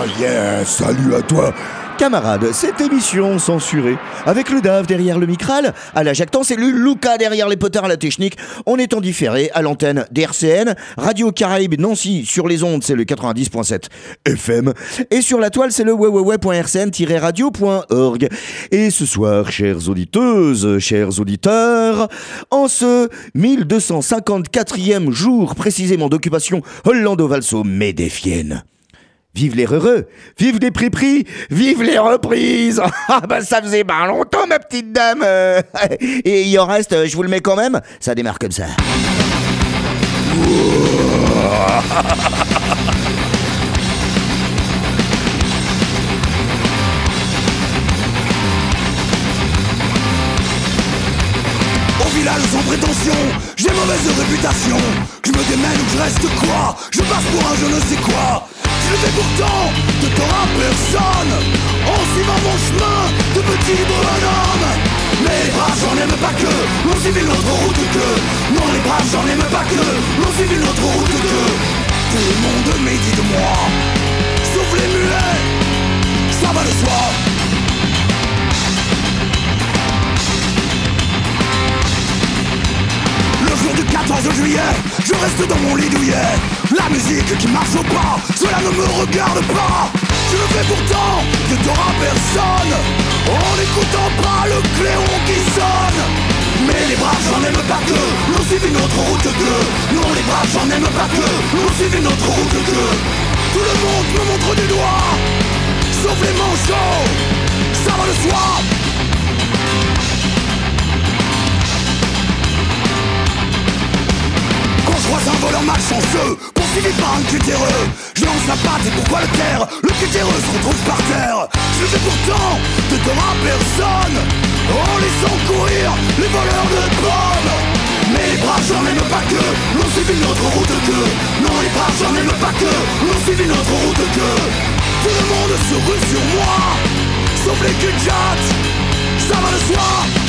yeah, salut à toi. Camarade, cette émission censurée, avec le Dave derrière le micral, à la jactance et le Luca derrière les potards à la technique, on est en différé à l'antenne d'RCN, Radio Caraïbe Nancy, sur les ondes c'est le 90.7 FM, et sur la toile c'est le www.rcn-radio.org. Et ce soir, chères auditeuses, chers auditeurs, en ce 1254e jour précisément d'occupation Hollando-Valso Médéfienne, vive les heureux, vive les prix, vive les reprises. Ah bah ça faisait pas longtemps ma petite dame. Et il en reste, je vous le mets quand même. Ça démarre comme ça. Au village sans prétention, j'ai mauvaise réputation. Je me démène ou je reste quoi? Je passe pour un je ne sais quoi. Je le fais pourtant de tort à personne, en suivant mon chemin de petit bonhomme. Mais les braves j'en aime pas que l'on suivi notre route que. Non les braves j'en aime pas que l'on suivi notre route que. Tout le monde médit de moi, sauf les mulets, ça va de soi. Le jour du 14 juillet, je reste dans mon lit douillet. La musique qui marche au pas, cela ne me regarde pas. Je le fais pourtant de tort à personne, en n'écoutant pas le clairon qui sonne. Mais les braves j'en aime pas que l'on suivi notre route que. Non les braves j'en aime pas que l'on suivi notre route que. Tout le monde me montre du doigt, sauf les manchots, ça va de soi. Quand je croise un voleur malchanceux, poursuivi par un cutéreux, je lance la patte et pourquoi le taire? Le cutéreux se retrouve par terre. Je le fais pourtant de tort à personne, en laissant courir les voleurs de pommes. Mais les braves j'en aime pas que l'on suivi notre route que. Non les braves j'en aime pas que l'on suivi notre route que. Tout le monde se rue sur moi, sauf les cul-de-jatte, ça va de soi.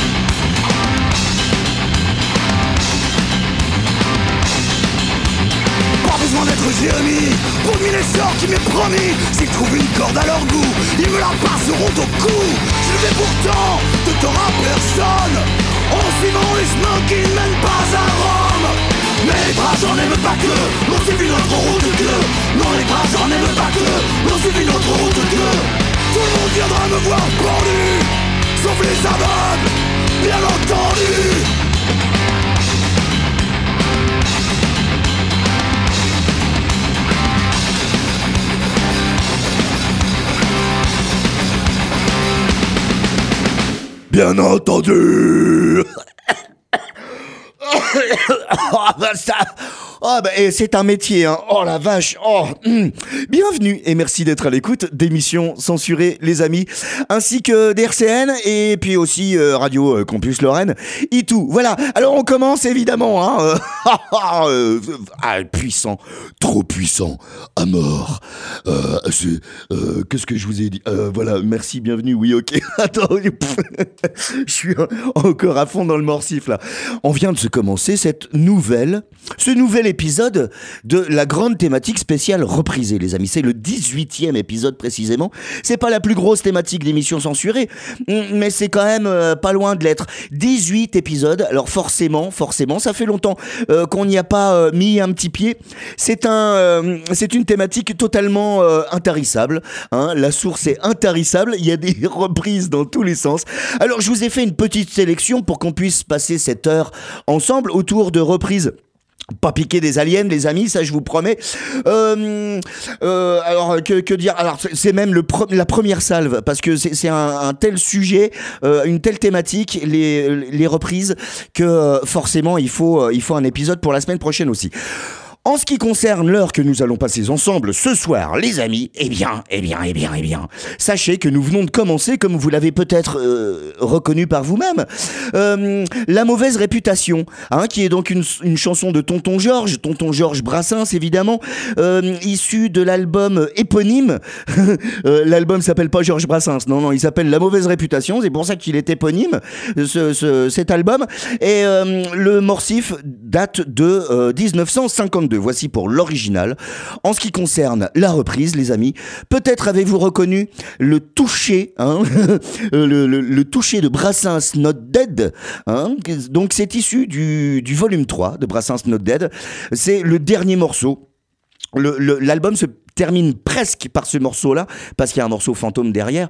Pas besoin d'être Jérémie pour deviner le sort qui m'est promis. S'ils trouvent une corde à leur goût, ils me la passeront au cou. Je le fais pourtant de tort à personne, en suivant les chemins qui ne mènent pas à Rome. Mais les braves j'en aime pas que l'on suivi notre route que. Non les braves j'en aime pas que l'on suivi notre route que. Tout le monde viendra me voir pendu, sauf les aveugles, bien entendu. Bien entendu. Et c'est un métier, hein. Oh la vache. Bienvenue et merci d'être à l'écoute d'émissions censurées, les amis, ainsi que d'RCN et puis aussi Radio Campus Lorraine. Itou. Voilà. Alors on commence évidemment, hein. Puissant, trop puissant, à mort. Qu'est-ce que je vous ai dit? Voilà. Merci, bienvenue. Oui, ok. Attends. Je suis encore à fond dans le morsif là. On vient de se commencer ce nouvel épisode de la grande thématique spéciale reprisée, les amis. C'est le 18e épisode précisément. C'est pas la plus grosse thématique d'émission censurée, mais c'est quand même pas loin de l'être. 18 épisodes. Alors forcément, ça fait longtemps qu'on n'y a pas mis un petit pied. C'est une thématique totalement intarissable. Hein. La source est intarissable. Il y a des reprises dans tous les sens. Alors je vous ai fait une petite sélection pour qu'on puisse passer cette heure ensemble autour de reprises. Pas piquer des aliens, les amis, ça je vous promets. Alors que dire? Alors c'est même la première salve parce que c'est un tel sujet, une telle thématique, les reprises que forcément il faut un épisode pour la semaine prochaine aussi. En ce qui concerne l'heure que nous allons passer ensemble ce soir, les amis, eh bien, sachez que nous venons de commencer, comme vous l'avez peut-être reconnu par vous-même, La mauvaise réputation, hein, qui est donc une chanson de Tonton Georges Brassens évidemment, issue de l'album éponyme. L'album s'appelle pas Georges Brassens, non, il s'appelle La mauvaise réputation, c'est pour ça qu'il est éponyme, cet album, et le morsif date de 1952. voici pour l'original. En ce qui concerne la reprise, les amis, peut-être avez-vous reconnu le toucher, hein, le toucher de Brassens Not Dead, hein. Donc c'est issu du volume 3 de Brassens Not Dead. C'est le dernier morceau. L'album se termine presque par ce morceau-là, parce qu'il y a un morceau fantôme derrière.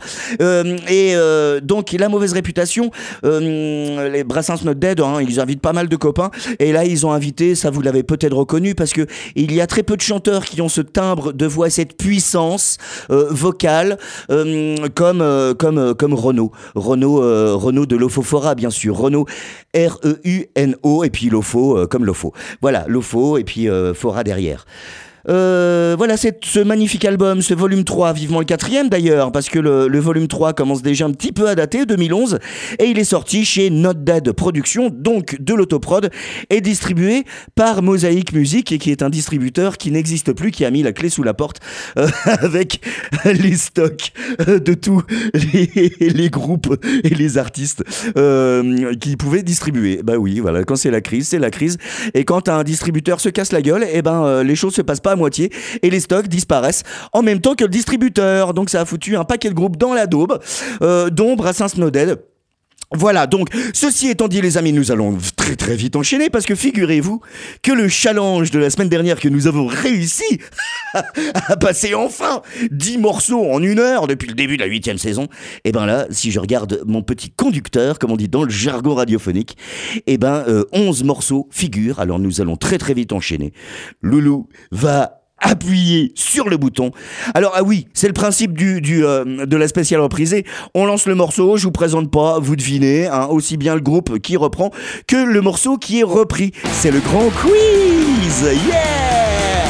Donc, la mauvaise réputation, les Brassens Not Dead, hein, ils invitent pas mal de copains, et là, ils ont invité, ça vous l'avez peut-être reconnu, parce que il y a très peu de chanteurs qui ont ce timbre de voix, cette puissance vocale, comme Renaud. Renaud de Lofofora, bien sûr. Renaud, R-E-U-N-O, et puis Lofo, comme Lofo. Voilà, Lofo, et puis Fora derrière. Voilà, c'est ce magnifique album, ce volume 3, vivement le 4e d'ailleurs, parce que le volume 3 commence déjà un petit peu à dater, 2011, et il est sorti chez Not Dead Productions, donc de l'autoprod, et distribué par Mosaic Music, et qui est un distributeur qui n'existe plus, qui a mis la clé sous la porte avec les stocks de tous les groupes et les artistes qui pouvaient distribuer. Bah oui, voilà, quand c'est la crise, et quand un distributeur se casse la gueule, et les choses se passent pas à moitié et les stocks disparaissent en même temps que le distributeur. Donc ça a foutu un paquet de groupes dans la daube, dont Brassens Not Dead. Voilà, donc, ceci étant dit, les amis, nous allons très très vite enchaîner, parce que figurez-vous que le challenge de la semaine dernière que nous avons réussi à passer enfin 10 morceaux en 1 heure depuis le début de la 8e saison, et là, si je regarde mon petit conducteur, comme on dit dans le jargon radiophonique, 11 morceaux figurent. Alors nous allons très très vite enchaîner. Loulou va appuyer sur le bouton. Alors oui, c'est le principe de la spéciale reprisée. On lance le morceau, je vous présente pas, vous devinez, hein, aussi bien le groupe qui reprend que le morceau qui est repris. C'est le grand quiz. Yeah.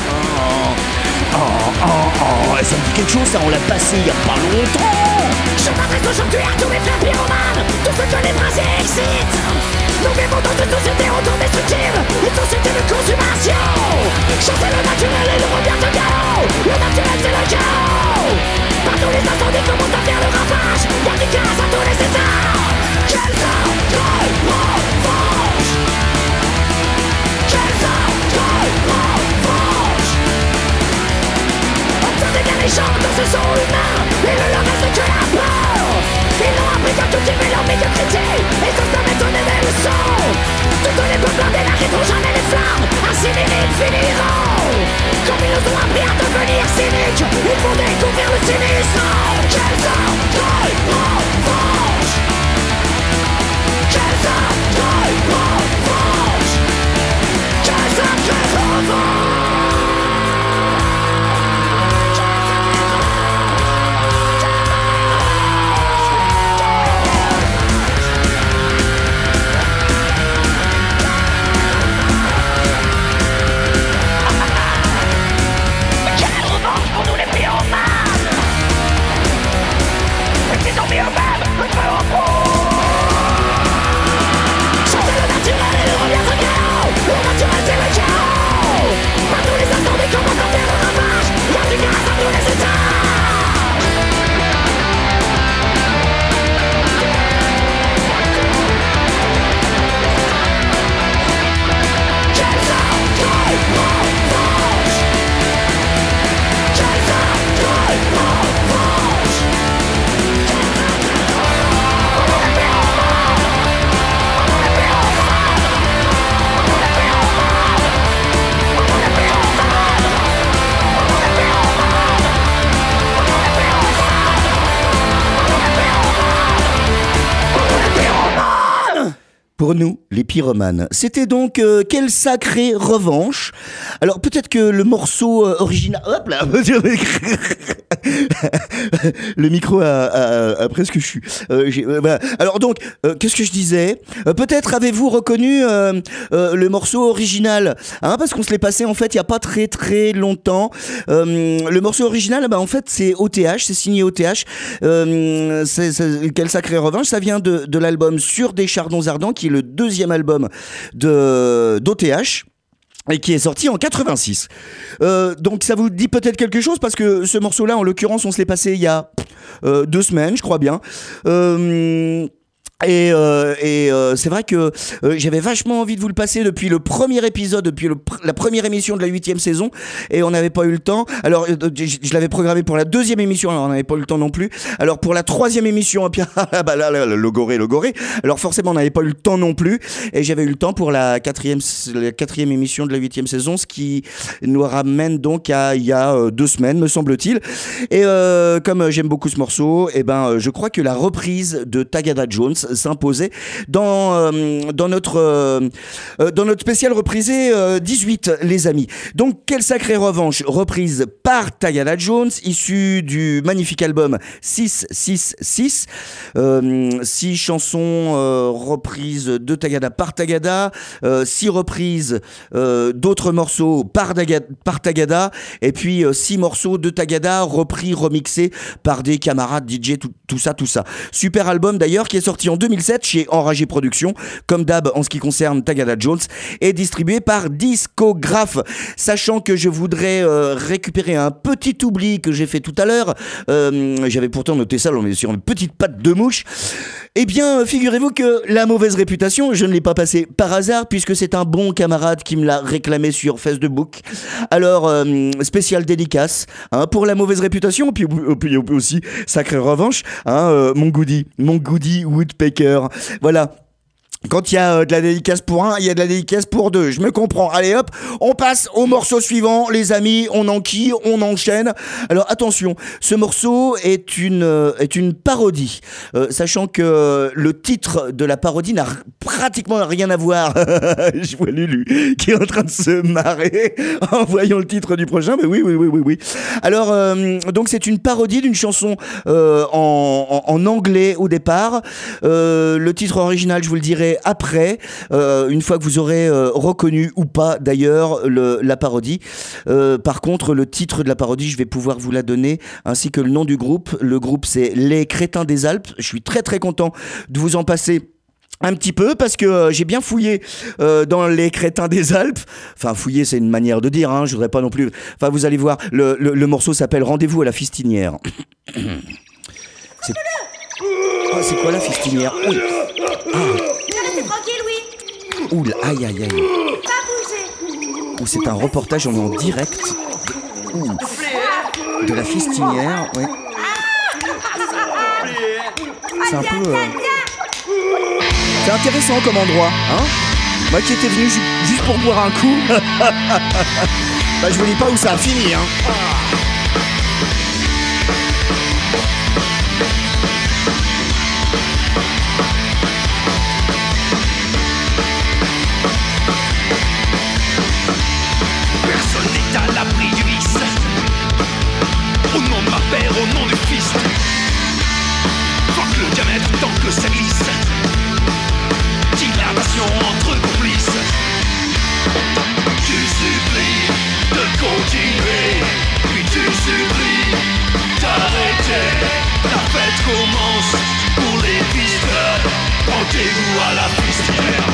Ça me dit quelque chose, ça, on l'a passé il y a pas longtemps. Je m'adresse aujourd'hui à tous mes frères pyromanes, tous ceux que les brasiers excitent. Nous vivons dans une société autodestructive, une société de consommation. Chasser le naturel et le revient de chaos. Le naturel c'est le chaos. Partout les incendies commencent à faire le ravage. Y'a du gaz à tous les états. Quels orgueils revanche. Quels orgueils revanche. Observez bien les gens dans ce sont humains. Il ne leur reste que la peur. Ils n'ont appris qu'à cultiver leur médiocrité et se permettent de donner des leçons. Toutes les peuples blindés n'arrêteront jamais les flammes. Ainsi les rites finiront. Comme ils nous ont appris à devenir cyniques, ils vont découvrir le cynisme. Quels orgueils revanche. Quels orgueils revanche. Quels orgueils revanche. Pour nous, les pyromanes. C'était donc quelle sacrée revanche. Alors peut-être que le morceau original... Hop là. Le micro a presque chu. Voilà. Alors donc, qu'est-ce que je disais, peut-être avez-vous reconnu le morceau original, hein, parce qu'on se l'est passé en fait il n'y a pas très très longtemps. Le morceau original, en fait c'est OTH, c'est signé OTH. Quelle sacrée revanche, ça vient de l'album Sur des chardons ardents, qui est le 2e album d'OTH. Et qui est sorti en 86. Donc ça vous dit peut-être quelque chose, parce que ce morceau-là, en l'occurrence, on se l'est passé il y a 2 semaines, je crois bien. C'est vrai que j'avais vachement envie de vous le passer depuis le premier épisode, depuis la première émission de la 8e saison, et on n'avait pas eu le temps. Alors je l'avais programmé pour la 2e émission, alors on n'avait pas eu le temps non plus. Alors pour la 3e émission, bah là, logoré. Alors forcément on n'avait pas eu le temps non plus, et j'avais eu le temps pour la 4e émission de la 8e saison, ce qui nous ramène donc à il y a 2 semaines, me semble-t-il. Et comme j'aime beaucoup ce morceau, et ben je crois que la reprise de Tagada Jones s'imposait dans notre spécial reprisé 18, les amis. Donc quelle sacrée revanche, reprise par Tagada Jones, issue du magnifique album 666, 6 chansons reprises de Tagada par Tagada, 6 reprises d'autres morceaux par Tagada, et puis 6 morceaux de Tagada repris, remixés par des camarades DJ, tout ça. Super album d'ailleurs, qui est sorti en 2007 chez Enragé Productions, comme d'hab en ce qui concerne Tagada Jones, et distribué par Discographe. Sachant que je voudrais récupérer un petit oubli que j'ai fait tout à l'heure, j'avais pourtant noté ça sur une petite patte de mouche. Eh bien, figurez-vous que la mauvaise réputation, je ne l'ai pas passée par hasard, puisque c'est un bon camarade qui me l'a réclamé sur Facebook. Alors, spécial dédicace pour la mauvaise réputation, puis aussi sacrée revanche, mon goodie Woodpecker. Voilà. Quand il y a de la dédicace pour un, il y a de la dédicace pour deux. Je me comprends. Allez hop, on passe au morceau suivant, les amis. On enchaîne. Alors attention, ce morceau est une parodie. Sachant que le titre de la parodie n'a pratiquement rien à voir. Je vois Lulu qui est en train de se marrer en voyant le titre du prochain. Mais oui. Alors donc c'est une parodie d'une chanson en anglais au départ. Le titre original, je vous le dirai après, une fois que vous aurez reconnu ou pas d'ailleurs la parodie. Par contre, le titre de la parodie, je vais pouvoir vous la donner, ainsi que le nom du groupe. Le groupe, c'est Les Crétins des Alpes. Je suis très très content de vous en passer un petit peu, parce que j'ai bien fouillé dans Les Crétins des Alpes. Enfin, fouiller, c'est une manière de dire, je voudrais pas non plus... Enfin, vous allez voir, le morceau s'appelle Rendez-vous à la Fistinière. C'est quoi la Fistinière? Oui. Restez tranquille, oui. Oula, aïe. Pas bouger. C'est un reportage, on est en direct de la Fistinière. Oui. C'est un peu... C'est intéressant comme endroit, Moi qui étais venu juste pour boire un coup. Bah, je vous dis pas où ça a fini, Personne n'est à l'abri du vice. Au nom de ma père, au nom du fils. Fuck le diamètre tant que ça glisse. Dilatation entre complices. Tu supplies de continuer, puis tu supplies d'arrêter. La fête commence pour les pisteurs. Rendez-vous à la fistinière.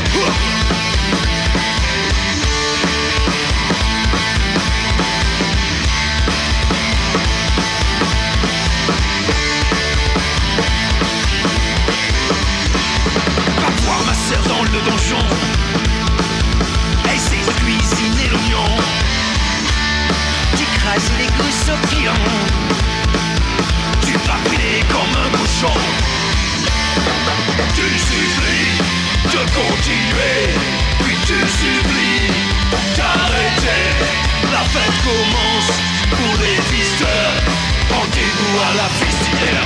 Dans le donjon, essaye de cuisiner l'oignon. T'écrases les gousses au pilon. Tu vas brûler comme un bouchon. Tu supplies de continuer, puis tu supplies d'arrêter. La fête commence pour les pisteurs. Rendez-vous à la fistinière.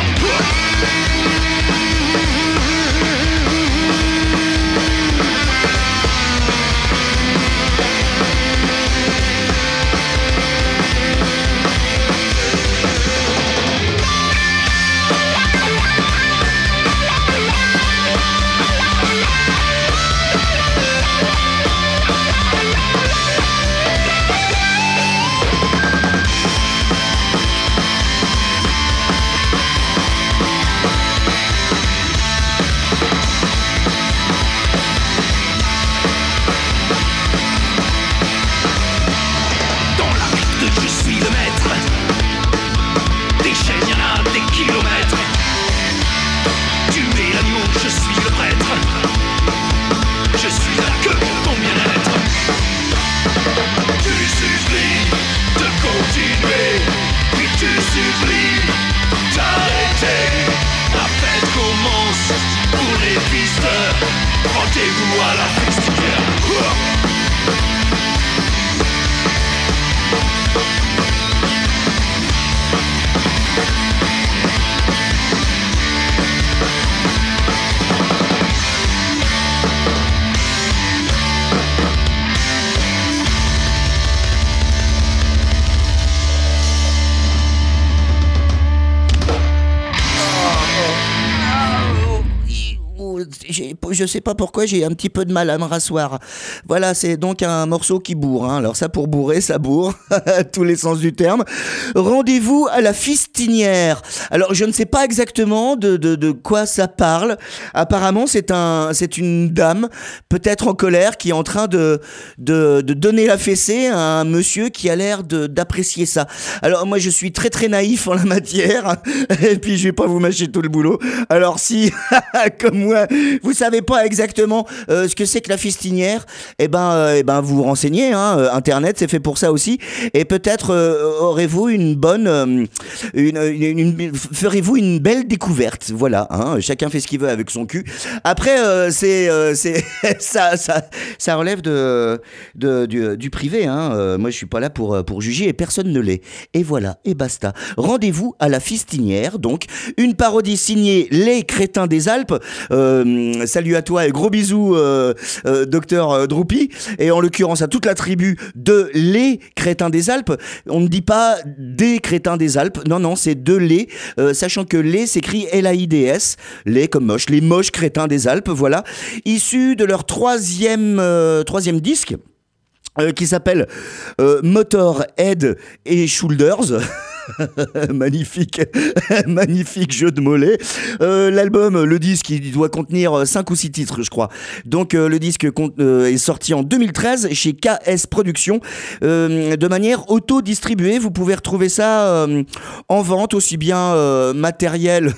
supplie d'arrêter. La fête commence pour les pisteurs. Rendez-vous à la fistinière. Je sais pas pourquoi j'ai un petit peu de mal à me rasseoir. Voilà, c'est donc un morceau qui bourre, hein. Alors ça, pour bourrer, ça bourre, tous les sens du terme. Rendez-vous à la fistinière. Alors je ne sais pas exactement de quoi ça parle. Apparemment, c'est une dame, peut-être en colère, qui est en train de donner la fessée à un monsieur qui a l'air d'apprécier ça. Alors moi, je suis très très naïf en la matière, et puis je vais pas vous mâcher tout le boulot. Alors si, comme moi, vous savez pas exactement ce que c'est que la fistinière, eh ben vous vous renseignez, hein, Internet c'est fait pour ça aussi, et peut-être aurez-vous une bonne ferez-vous une belle découverte. Voilà, hein, chacun fait ce qu'il veut avec son cul. Après c'est ça relève du privé, hein. Moi je suis pas là pour juger, et personne ne l'est. Et voilà, et basta. Rendez-vous à la fistinière, donc une parodie signée Les Crétins des Alpes. Salut à toi et gros bisous docteur Droupi, et en l'occurrence à toute la tribu de Les Crétins des Alpes. On ne dit pas des Crétins des Alpes, non, c'est de Les, sachant que Les s'écrit L-A-I-D-S, Les comme moche, les moches crétins des Alpes, voilà, issus de leur troisième disque, qui s'appelle Motorhead et Shoulders. Magnifique jeu de mollets. L'album, le disque, il doit contenir 5 ou 6 titres, je crois. Donc le disque est sorti en 2013 chez KS Productions, de manière auto-distribuée. Vous pouvez retrouver ça en vente, aussi bien matériel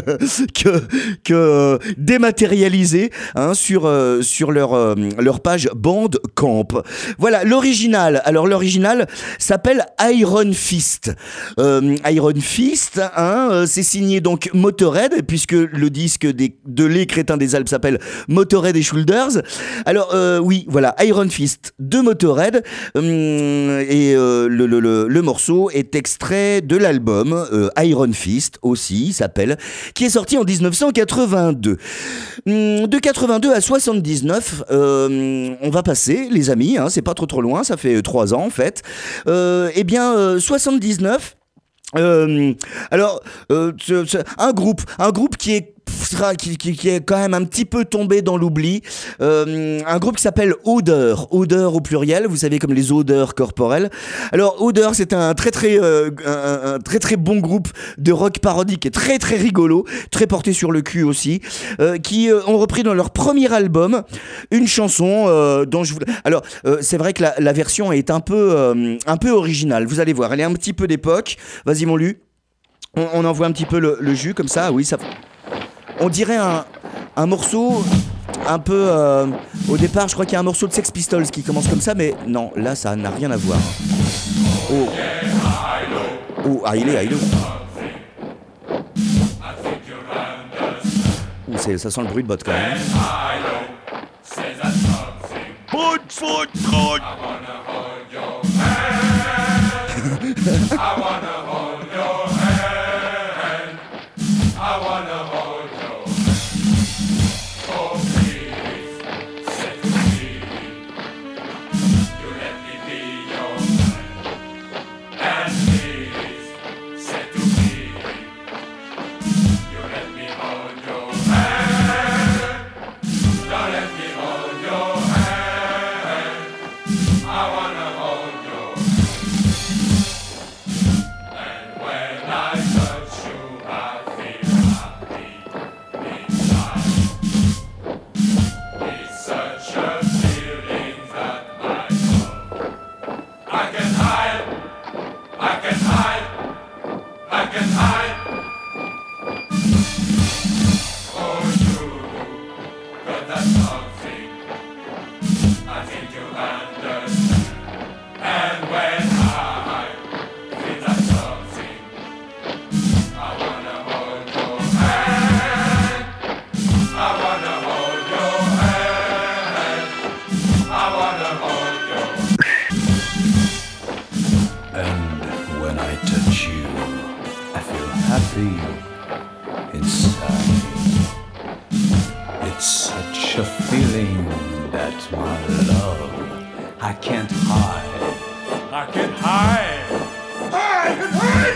que dématérialisé, hein, sur leur page Bandcamp. Voilà, l'original. Alors l'original s'appelle Iron Fist. Iron Fist, hein, c'est signé donc Motorhead, puisque le disque de Les Crétins des Alpes s'appelle Motorhead et Shoulders. Alors oui, voilà, Iron Fist de Motorhead, et le morceau est extrait de l'album Iron Fist aussi, s'appelle, qui est sorti en 1982. De 82 à 79, on va passer, les amis, hein, c'est pas trop loin, ça fait 3 ans en fait. 79. Alors, un groupe qui est quand même un petit peu tombé dans l'oubli, un groupe qui s'appelle Odeur au pluriel, vous savez, comme les odeurs corporelles. Alors Odeur, c'est un très très bon groupe de rock parodique et très très rigolo, très porté sur le cul aussi, qui ont repris dans leur premier album une chanson dont je voulais... Alors c'est vrai que la version est un peu originale, vous allez voir, elle est un petit peu d'époque. Vas-y mon Lu, on envoie un petit peu le jus comme ça. Oui, ça... On dirait un morceau un peu... au départ, je crois qu'il y a un morceau de Sex Pistols qui commence comme ça, mais non, là, ça n'a rien à voir. Oh, Aïlo. Ça sent le bruit de botte quand même. Foot. I touch you, I feel happy inside. It's such a feeling that my love I can't hide. I can't hide. I can hide.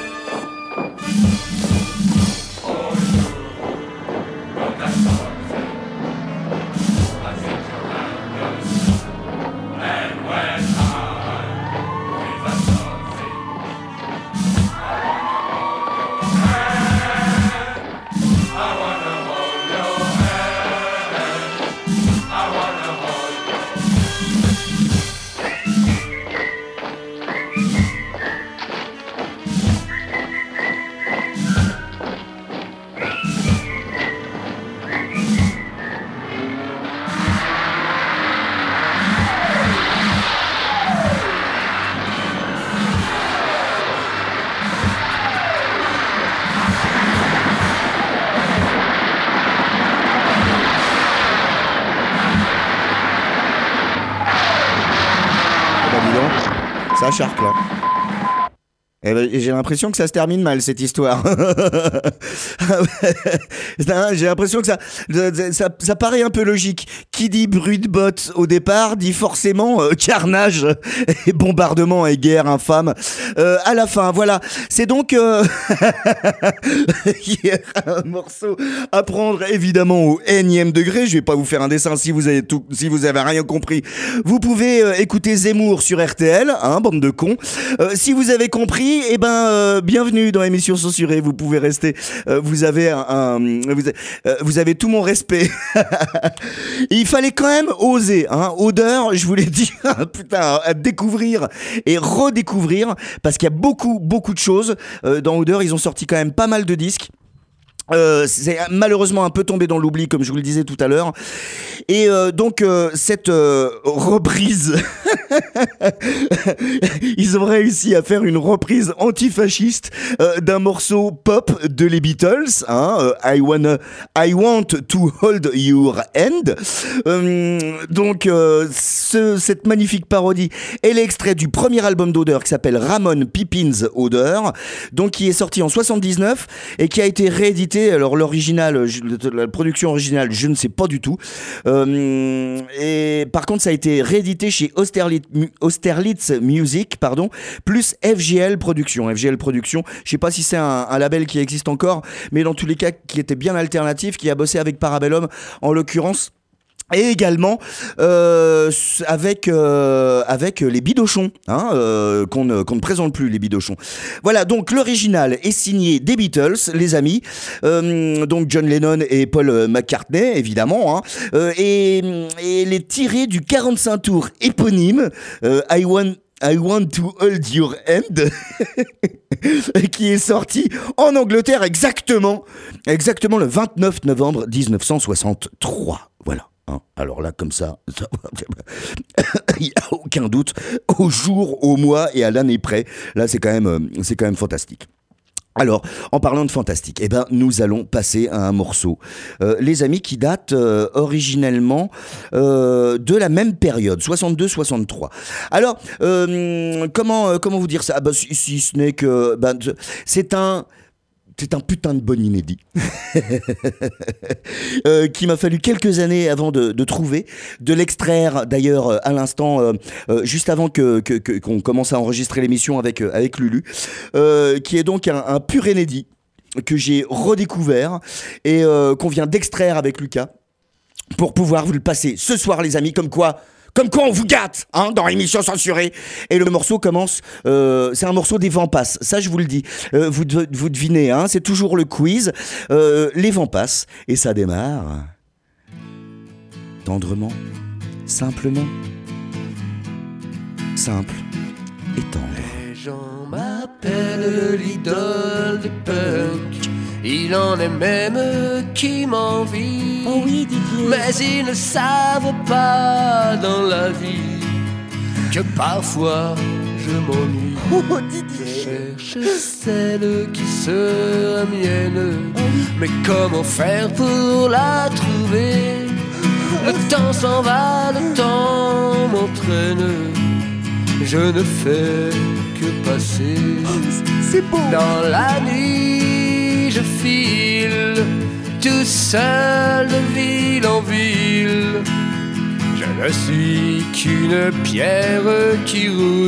Ça charque là. Eh ben, j'ai l'impression que ça se termine mal cette histoire. J'ai l'impression que ça paraît un peu logique. Qui dit bruit de bottes au départ dit forcément carnage et bombardement et guerre infâme à la fin. Voilà, c'est donc un morceau à prendre évidemment au énième degré. Je vais pas vous faire un dessin si vous avez rien compris. Vous pouvez écouter Zemmour sur RTL, hein, bande de cons. Si vous avez compris, eh ben bienvenue dans l'émission censurée. Vous pouvez rester. Vous avez vous avez tout mon respect. Il fallait quand même oser. Hein, Odeur, je vous l'ai dit, putain, à découvrir et redécouvrir parce qu'il y a beaucoup de choses dans Odeur. Ils ont sorti quand même pas mal de disques. C'est malheureusement un peu tombé dans l'oubli comme je vous le disais tout à l'heure et donc cette reprise ils ont réussi à faire une reprise antifasciste d'un morceau pop de les Beatles, hein, I Want to Hold Your Hand. Donc cette magnifique parodie est l'extrait du premier album d'Odeur qui s'appelle Ramon Pippin's Odeur, donc qui est sorti en 79 et qui a été réédité. Alors l'original, la production originale, je ne sais pas du tout. Et par contre, ça a été réédité chez Austerlitz Music, pardon, plus FGL Productions. FGL Productions, je sais pas si c'est un label qui existe encore, mais dans tous les cas, qui était bien alternatif, qui a bossé avec Parabellum en l'occurrence. Et également avec les Bidochons, hein, qu'on ne présente plus, les Bidochons. Voilà, donc l'original est signé des Beatles, les amis, donc John Lennon et Paul McCartney évidemment, hein, et les tirés du 45 tours éponyme I Want to Hold Your Hand qui est sorti en Angleterre exactement le 29 novembre 1963. Voilà. Hein, alors là, comme ça il n'y a aucun doute, au jour, au mois et à l'année près. Là, c'est quand même fantastique. Alors, en parlant de fantastique, eh ben, nous allons passer à un morceau, les amis, qui date originellement de la même période, 62-63. Alors, comment vous dire ça? Si ce n'est que c'est un putain de bon inédit qui m'a fallu quelques années avant de trouver, de l'extraire d'ailleurs à l'instant, juste avant qu'on commence à enregistrer l'émission avec Lulu, qui est donc un pur inédit que j'ai redécouvert et qu'on vient d'extraire avec Lucas pour pouvoir vous le passer ce soir, les amis, comme quoi on vous gâte, hein, dans l'émission censurée. Et le morceau commence, c'est un morceau des Vampas, ça je vous le dis. Vous devinez, hein, c'est toujours le quiz. Les Vampas, et ça démarre tendrement, simplement, simple et tendre. Les gens m'appellent l'idole des punks. Il en est même qui m'envie. Oh oui, Didier. Mais ils ne savent pas dans la vie que parfois je m'ennuie. Oh, Didier. Je cherche celle qui sera mienne. Mais comment faire pour la trouver? Le temps s'en va, le temps m'entraîne. je ne fais que passer. C'est beau. Dans la nuit, je file tout seul de ville en ville. Je ne suis qu'une pierre qui roule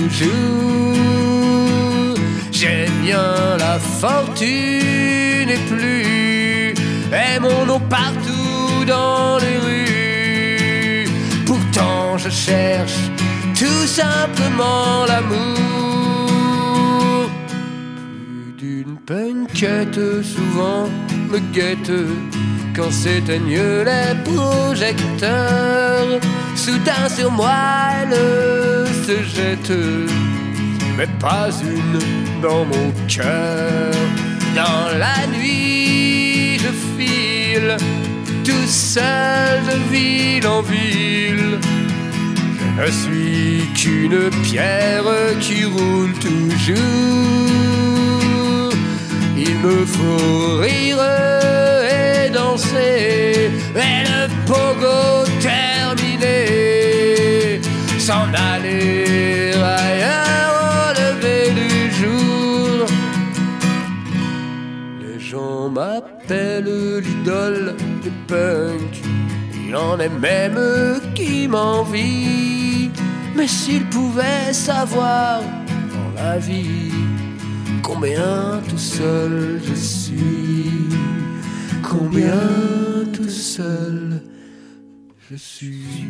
toujours. J'ai bien la fortune et plus, et mon nom partout dans les rues. Pourtant je cherche tout simplement l'amour. Plus d'une punkette souvent me guette quand s'éteignent les projecteurs. Soudain sur moi elle se jette, mais pas une dans mon cœur. Dans la nuit je file tout seul de ville en ville. Je ne suis qu'une pierre qui roule toujours. Il me faut rire et danser, et le pogo terminé, s'en aller ailleurs au lever du jour. Les gens m'appellent l'idole des punks. Il en est même qui m'envient. Mais s'ils pouvaient savoir dans la vie combien tout seul je suis, combien tout seul je suis.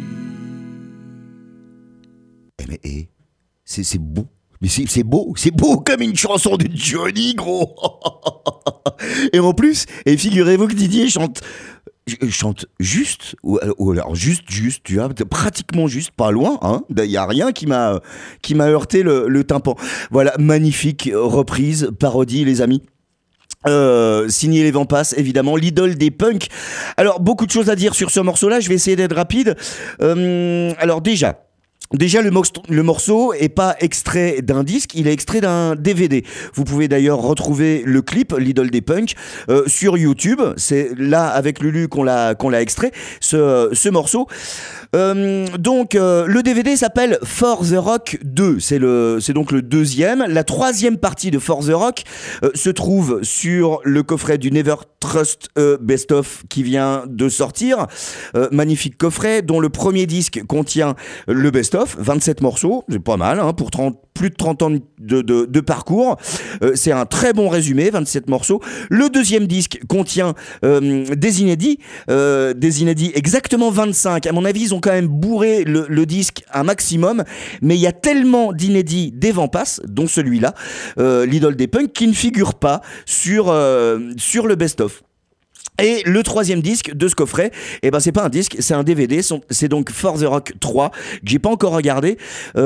Mais c'est beau. Mais c'est beau comme une chanson de Johnny, gros. Et en plus, figurez-vous que Didier chante juste, ou alors juste, tu vois, pratiquement juste, pas loin, hein. Il y a rien qui m'a heurté le tympan. Voilà, magnifique reprise, parodie, les amis. Signé les Vampas, évidemment, l'idole des punks. Alors, beaucoup de choses à dire sur ce morceau-là, je vais essayer d'être rapide. Alors Déjà, le morceau est pas extrait d'un disque, il est extrait d'un DVD. Vous pouvez d'ailleurs retrouver le clip, l'idole des punks, sur YouTube. C'est là, avec Lulu, qu'on l'a extrait, ce morceau. Donc, le DVD s'appelle For the Rock 2. C'est donc le deuxième. La troisième partie de For the Rock se trouve sur le coffret du Never Trust Best Of qui vient de sortir. Magnifique coffret dont le premier disque contient le Best Of, 27 morceaux, c'est pas mal, hein, pour plus de 30 ans de parcours. C'est un très bon résumé, 27 morceaux. Le deuxième disque contient des inédits exactement 25. À mon avis, ils ont quand même bourré le disque un maximum, mais il y a tellement d'inédits des Vampas, dont celui-là, l'idole des punks, qui ne figure pas sur le best-of. Et le troisième disque de ce coffret, c'est pas un disque, c'est un DVD, c'est donc For the Rock 3, que j'ai pas encore regardé.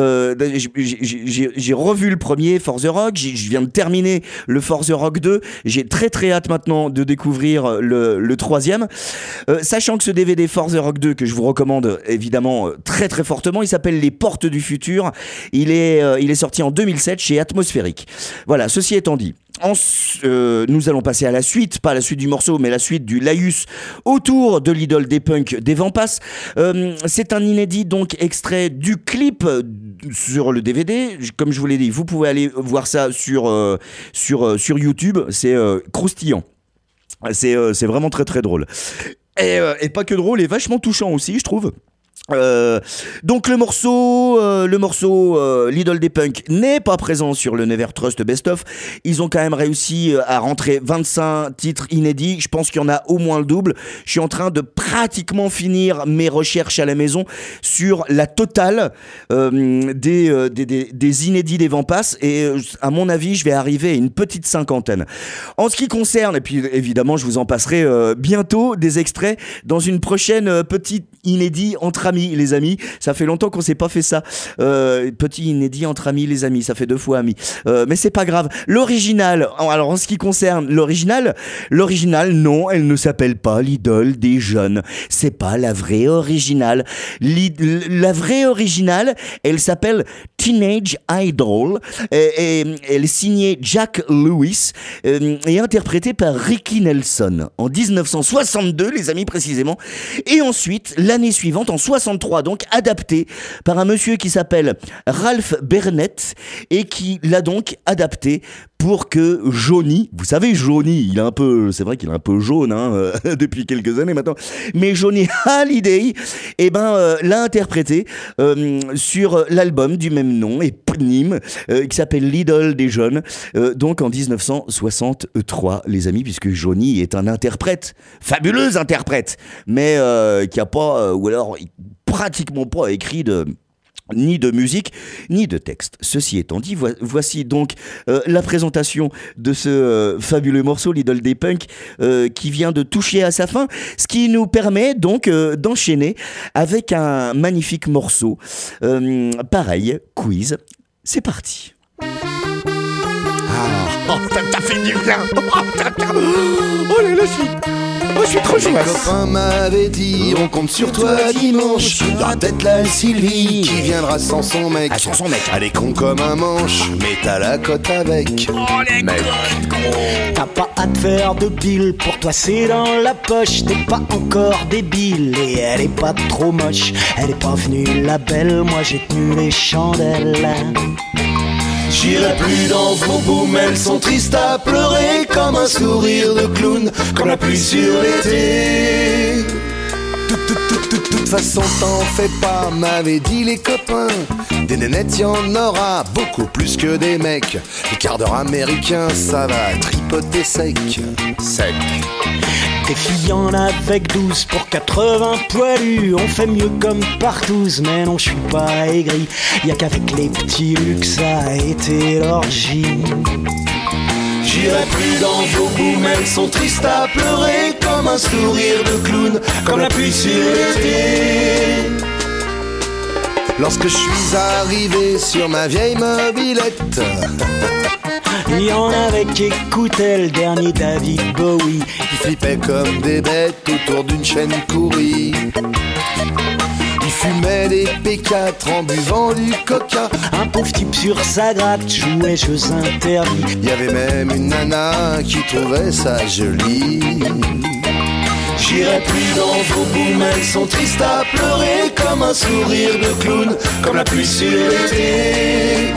J'ai revu le premier For the Rock, je viens de terminer le For the Rock 2, j'ai très très hâte maintenant de découvrir le troisième. Sachant que ce DVD For the Rock 2, que je vous recommande évidemment très très fortement, il s'appelle Les Portes du Futur, il est sorti en 2007 chez Atmosphérique. Voilà, ceci étant dit. Nous allons passer à la suite, pas la suite du morceau, mais la suite du laïus autour de l'idole des punks des Vampas. C'est un inédit donc extrait du clip sur le DVD. Comme je vous l'ai dit, vous pouvez aller voir ça sur YouTube. C'est croustillant. C'est vraiment très très drôle. Et pas que drôle, et vachement touchant aussi, je trouve. Donc le morceau l'idole des punks n'est pas présent sur le Never Trust Best Of. Ils ont quand même réussi à rentrer 25 titres inédits. Je pense qu'il y en a au moins le double. Je suis en train de pratiquement finir mes recherches à la maison sur la totale des inédits des Vampas, et à mon avis je vais arriver à une petite cinquantaine. En ce qui concerne, et puis évidemment je vous en passerai bientôt des extraits dans une prochaine petite inédit entre amis, les amis. Ça fait longtemps qu'on s'est pas fait ça. Petit inédit entre amis, les amis. Ça fait 2 fois amis. Mais c'est pas grave. L'original, alors en ce qui concerne l'original, non, elle ne s'appelle pas l'idole des jeunes. C'est pas la vraie originale. La vraie originale, elle s'appelle Teenage Idol, et elle est signée Jack Lewis et interprétée par Ricky Nelson en 1962, les amis, précisément. Et ensuite, la l'année suivante, en 63, donc adapté par un monsieur qui s'appelle Ralph Burnett et qui l'a donc adapté pour que Johnny, vous savez Johnny, c'est vrai qu'il est un peu jaune depuis quelques années maintenant, mais Johnny Hallyday, l'a interprété sur l'album du même nom, éponyme, qui s'appelle L'idole des jeunes, donc en 1963, les amis, puisque Johnny est un interprète, fabuleux interprète, mais qui a pas, ou alors pratiquement pas écrit ni de musique, ni de texte. Ceci étant dit, voici donc la présentation de ce fabuleux morceau, l'idole des punks, qui vient de toucher à sa fin, ce qui nous permet donc d'enchaîner avec un magnifique morceau. Pareil, quiz, c'est parti. T'as fait du bien. Oh là là, je suis trop joyeux. Mes copains m'avaient dit, on compte sur toi dimanche. Y'aura peut-être la Sylvie qui viendra sans son mec. Elle est con comme un manche, mais t'as la cote avec. Mec. T'as pas à te faire de pile, pour toi c'est dans la poche. T'es pas encore débile et elle est pas trop moche. Elle est pas venue la belle, moi j'ai tenu les chandelles. J'irai plus dans vos booms, elles sont tristes à pleurer, comme un sourire de clown, comme la pluie sur l'été. Toute façon t'en fais pas, m'avaient dit les copains. Des nénettes y'en aura beaucoup plus que des mecs. Les quarts d'heure américains, ça va tripoter sec. Des filles en avec 12 pour 80 poilus. On fait mieux comme partout, mais non je suis pas aigri. Y'a qu'avec les petits luxe ça a été l'orgie. J'irai plus dans vos booms, elles sont tristes à pleurer, comme un sourire de clown, comme la pluie sur l'été. Lorsque je suis arrivé sur ma vieille mobilette, il y en avait qui écoutaient le dernier David Bowie. ils flippaient comme des bêtes autour d'une chaîne courie. Ils fumaient des P4 en buvant du coca. Un pauvre type sur sa gratte jouait jeux interdits. Il y avait même une nana qui trouvait ça joli. J'irai plus dans vos booms, elles sont tristes à pleurer, comme un sourire de clown, comme la pluie sur l'été.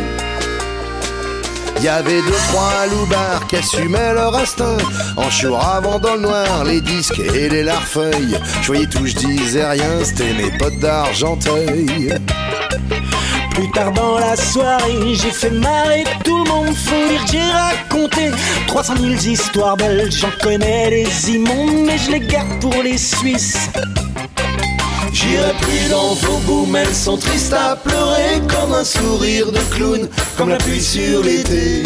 Y avait 2-3 loupards qui assumaient leur instinct, en chouravant dans le noir les disques et les larfeuilles. Je voyais tout, je disais rien, c'était mes potes d'Argenteuil. Plus tard dans la soirée, j'ai fait marrer tout le monde. Faut dire que j'ai raconté 300 000 histoires belles. J'en connais les immondes, mais je les garde pour les Suisses. J'irai plus dans vos booms, elles sont tristes à pleurer, comme un sourire de clown, comme la pluie sur l'été.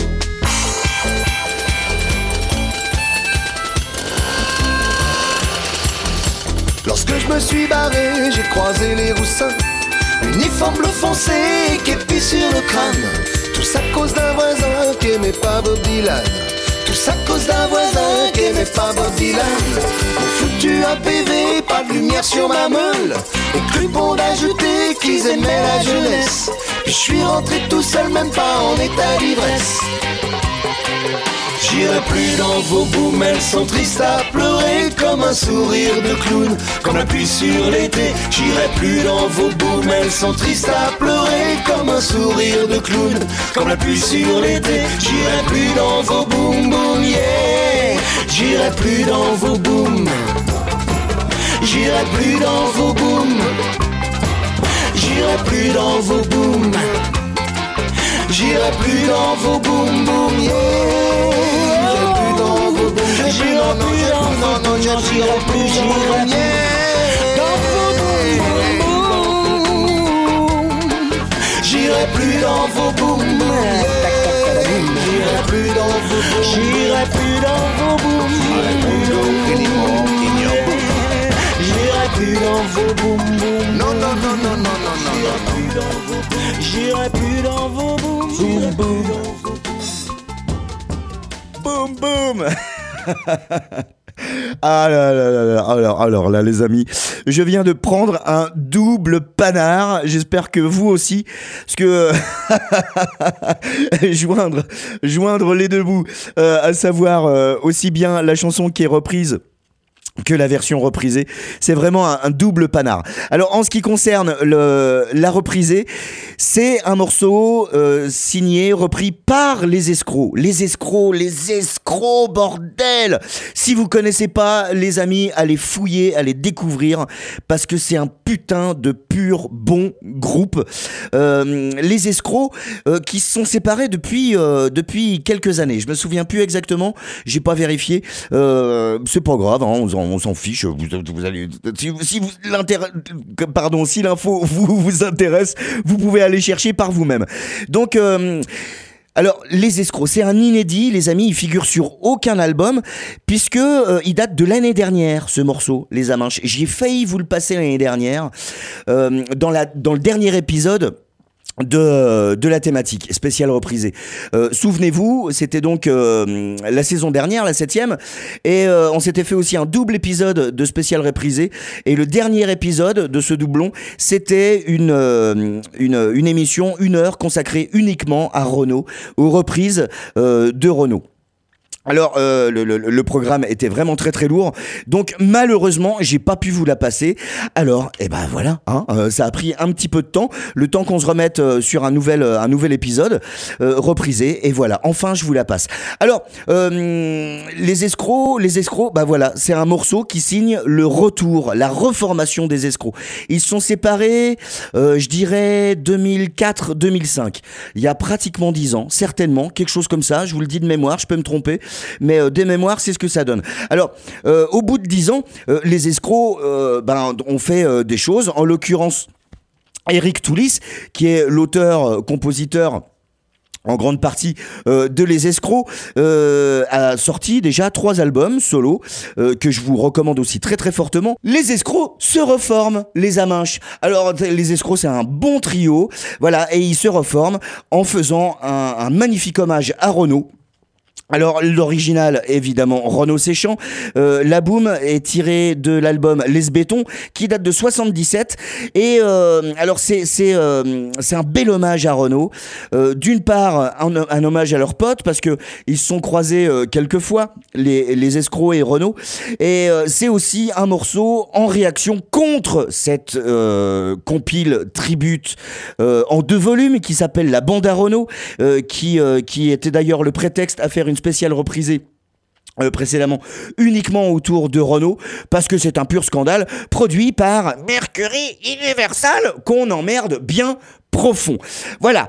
Lorsque je me suis barré, j'ai croisé les Roussins, uniforme bleu foncé, képi sur le crâne. Tout ça à cause d'un voisin qui aimait pas Bob Dylan. Tout ça à cause d'un voisin qui aimait pas Bob Dylan. On foutu un PV, pas de lumière sur ma meule, et cru bon d'ajouter qu'ils aimaient la jeunesse. Puis je suis rentré tout seul, même pas en état d'ivresse. J'irai plus dans vos booms, elles sont tristes à pleurer, comme un sourire de clown, comme la pluie sur l'été. J'irai plus dans vos booms, elles sont tristes à pleurer, comme un sourire de clown, comme la pluie sur l'été. J'irai plus dans vos booms, boom, yeah. J'irai plus dans vos booms. J'irai plus dans vos booms. J'irai plus dans vos booms. J'irai plus dans vos boum boum, yeah. J'irai plus dans vos boum, j'irai plus dans vos boum, j'irai plus, dans vos boum. J'irai plus dans vos boum boum, j'irai plus dans vos boum, j'irai plus dans vos boum, j'irai plus dans vos boum boum. Non non non non non non non. J'irai plus dans vos booms. Boum boum. Boum boum. Ah là là là là. Alors là les amis, je viens de prendre un double panard. J'espère que vous aussi, parce que joindre les deux bouts, à savoir aussi bien la chanson qui est reprise que la version reprisée. C'est vraiment un double panard. Alors en ce qui concerne la reprisée, c'est un morceau signé, repris par Les Escrocs. Les Escrocs, bordel! Si vous connaissez pas, les amis, allez fouiller, allez découvrir, parce que c'est un putain de pur bon groupe. Les Escrocs qui se sont séparés depuis quelques années. Je me souviens plus exactement, j'ai pas vérifié. C'est pas grave, hein, on s'en fiche. Vous allez, si l'info vous intéresse, vous pouvez aller chercher par vous-même. Donc alors, Les Escrocs, c'est un inédit, les amis, il figure sur aucun album, puisque il date de l'année dernière, ce morceau, Les Amanches. J'ai failli vous le passer l'année dernière, dans le dernier épisode de la thématique spéciale reprisée. Souvenez-vous, c'était donc la saison dernière, la 7e, et on s'était fait aussi un double épisode de spécial reprisé, et le dernier épisode de ce doublon, c'était une émission, 1 heure consacrée uniquement à Renaud, aux reprises de Renaud. Alors le programme était vraiment très très lourd, donc malheureusement j'ai pas pu vous la passer. Alors voilà, hein, ça a pris un petit peu de temps, le temps qu'on se remette sur un nouvel épisode reprisé, et voilà, enfin je vous la passe. Alors les escrocs, voilà, c'est un morceau qui signe le retour, la reformation des Escrocs. Ils se sont séparés, je dirais 2004-2005. Il y a pratiquement 10 ans, certainement, quelque chose comme ça. Je vous le dis de mémoire, je peux me tromper. Mais des mémoires, c'est ce que ça donne. Alors, au bout de 10 ans, les Escrocs ont fait des choses. En l'occurrence, Eric Toulis, qui est l'auteur-compositeur en grande partie de Les Escrocs, a sorti déjà 3 albums solo que je vous recommande aussi très très fortement. Les Escrocs se reforment, les Amanches. Alors Les Escrocs, c'est un bon trio, voilà, et ils se reforment en faisant un magnifique hommage à Renaud. Alors l'original, évidemment, Renaud Séchant. La boum est tirée de l'album Les Bétons, qui date de 77. Et alors c'est un bel hommage à Renaud. D'une part, un hommage à leurs potes, parce que ils se sont croisés quelques fois, les Escrocs et Renaud. Et c'est aussi un morceau en réaction contre cette compile tribute en 2 volumes qui s'appelle La Bande à Renaud, qui était d'ailleurs le prétexte à faire une spéciale reprisée précédemment uniquement autour de Renaud, parce que c'est un pur scandale produit par Mercury Universal qu'on emmerde bien profond. Voilà.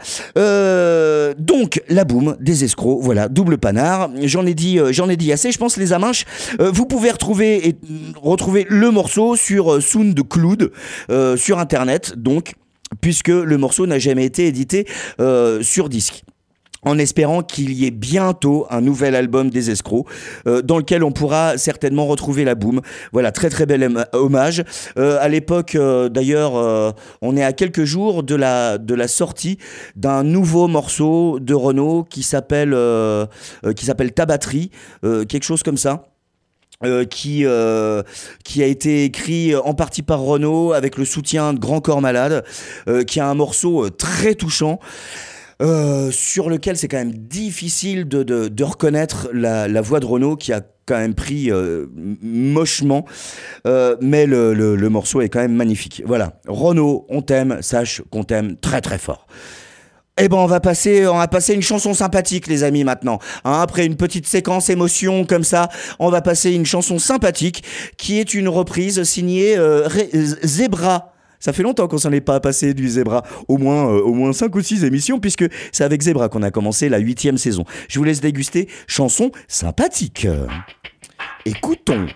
Donc la boum des Escrocs, voilà, double panard. J'en ai dit assez. Je pense Les Amanches. Vous pouvez retrouver le morceau sur SoundCloud sur internet, donc, puisque le morceau n'a jamais été édité sur disque. En espérant qu'il y ait bientôt un nouvel album des Escrocs, dans lequel on pourra certainement retrouver la boum. Voilà, très très bel hommage. À l'époque, d'ailleurs, on est à quelques jours de la sortie d'un nouveau morceau de Renaud qui s'appelle Ta batterie, quelque chose comme ça. Qui a été écrit en partie par Renaud avec le soutien de Grand Corps Malade, qui a un morceau très touchant. Sur lequel c'est quand même difficile de reconnaître la voix de Renaud, qui a quand même pris mochement, mais le morceau est quand même magnifique. Voilà, Renaud, on t'aime, sache qu'on t'aime très très fort. Eh ben on va passer une chanson sympathique, les amis, maintenant. Hein, après une petite séquence émotion comme ça, on va passer une chanson sympathique qui est une reprise signée Zebra. Ça fait longtemps qu'on s'en est pas passé du Zebra, au moins 5 ou 6 émissions, puisque c'est avec Zebra qu'on a commencé la 8e saison. Je vous laisse déguster chanson sympathique. Écoutons.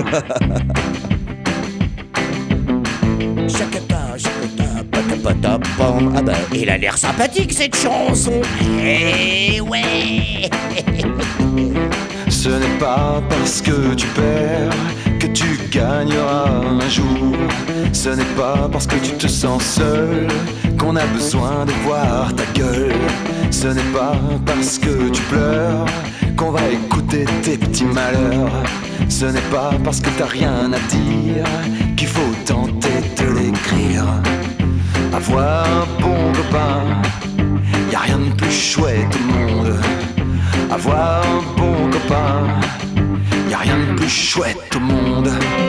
Ah bah, il a l'air sympathique cette chanson. Eh ouais. Ce n'est pas parce que tu perds que tu gagneras un jour. Ce n'est pas parce que tu te sens seul qu'on a besoin de voir ta gueule. Ce n'est pas parce que tu pleures qu'on va écouter tes petits malheurs. Ce n'est pas parce que t'as rien à dire qu'il faut tenter de l'écrire. Avoir un bon copain, y a rien de plus chouette au monde. Avoir un bon copain, y a rien de plus chouette au monde.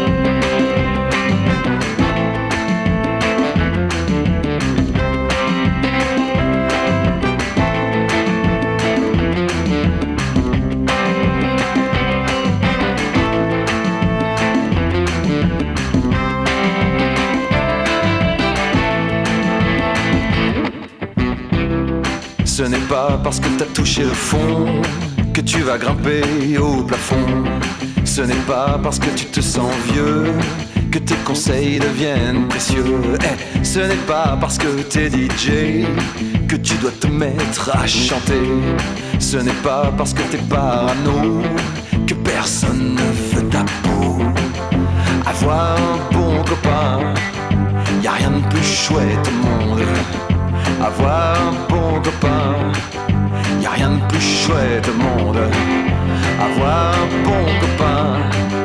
Ce n'est pas parce que t'as touché le fond que tu vas grimper au plafond. Ce n'est pas parce que tu te sens vieux que tes conseils deviennent précieux. Ce n'est pas parce que t'es DJ que tu dois te mettre à chanter. Ce n'est pas parce que t'es parano que personne ne veut ta peau. Avoir un bon copain, y a rien de plus chouette au monde. Avoir un bon copain, y a rien de plus chouette au monde. Avoir un bon copain.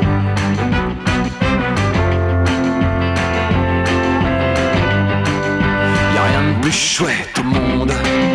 Y a rien de plus chouette au monde.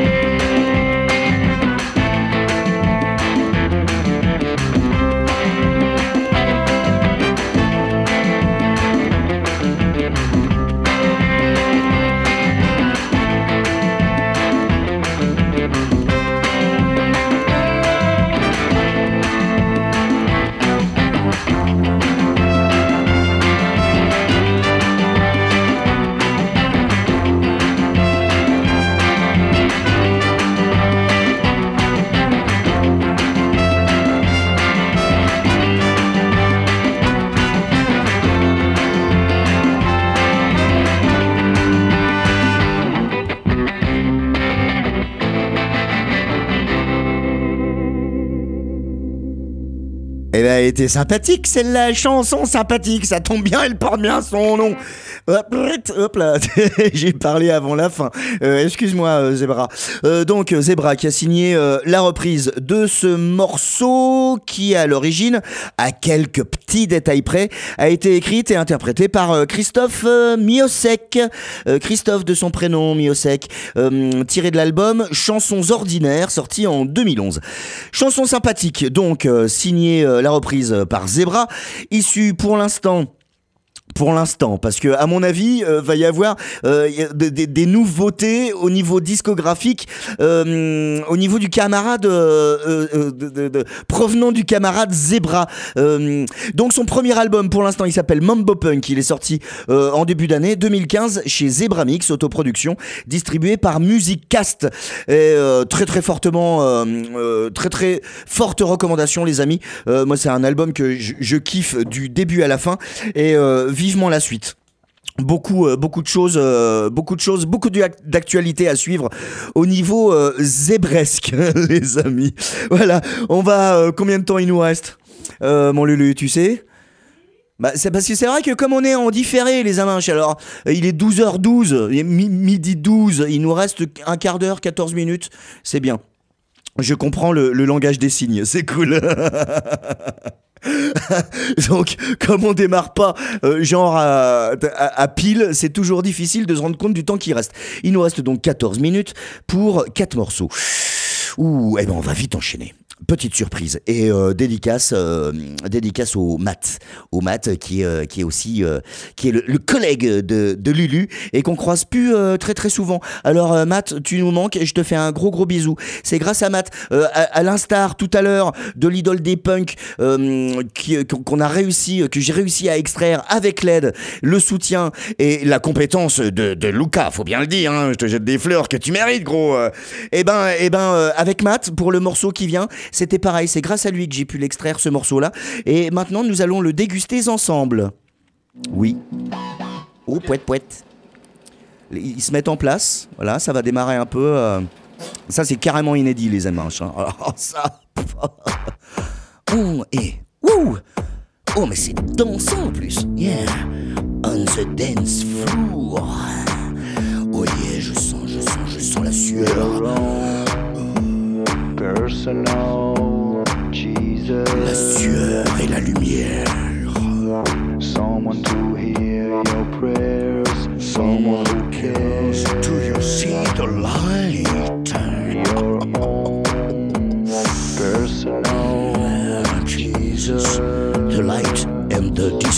Elle était sympathique celle-là, chanson sympathique, ça tombe bien, elle porte bien son nom. Hop là, j'ai parlé avant la fin. Excuse-moi Zebra. Donc Zebra qui a signé la reprise de ce morceau qui à l'origine, à quelques petits détails près, a été écrite et interprétée par Christophe Miosek. Christophe de son prénom Miosek, tiré de l'album Chansons ordinaires, sorti en 2011. Chanson sympathique, donc signée la reprise par Zebra, issue pour l'instant, parce que à mon avis, va y avoir des nouveautés au niveau discographique, au niveau du camarade provenant du camarade Zebra. Donc son premier album pour l'instant, il s'appelle Mambo Punk. Il est sorti en début d'année 2015 chez Zebra Mix, autoproduction, distribué par Music Cast. Et très fortement, très forte recommandation les amis. Moi c'est un album que je kiffe du début à la fin et vivement la suite. Beaucoup de choses, beaucoup d'actualités à suivre au niveau zébresque, les amis. Voilà, on va... combien de temps il nous reste, mon Lulu, tu sais ? C'est parce que c'est vrai que comme on est en différé, les amanches, alors il est 12h12, il est midi 12, il nous reste un quart d'heure, 14 minutes, c'est bien. Je comprends le langage des signes, c'est cool. Donc, comme on démarre pas genre à pile, c'est toujours difficile de se rendre compte du temps qui reste. Il nous reste donc 14 minutes pour 4 morceaux. Ouh, on va vite enchaîner. Petite surprise et dédicace au Matt qui est aussi qui est le collègue de Lulu et qu'on croise plus très souvent. Alors Matt, tu nous manques et je te fais un gros bisou. C'est grâce à Matt, à l'instar tout à l'heure de l'idole des punks que j'ai réussi à extraire avec l'aide, le soutien et la compétence de Luca, faut bien le dire, hein, je te jette des fleurs que tu mérites gros. Avec Matt pour le morceau qui vient, c'était pareil, c'est grâce à lui que j'ai pu l'extraire ce morceau-là. Et maintenant, nous allons le déguster ensemble. Oui. Oh, pouette. Ils se mettent en place. Voilà, ça va démarrer un peu. Ça, c'est carrément inédit, les amis. Alors, ça. Oh, mais c'est dansant en plus. Yeah. On the dance floor. Oh yeah, je sens la sueur. Personal Jesus, la sueur et la lumière. Someone to hear your prayers, someone who cares. Do you see the light? Your own personal Jesus, the light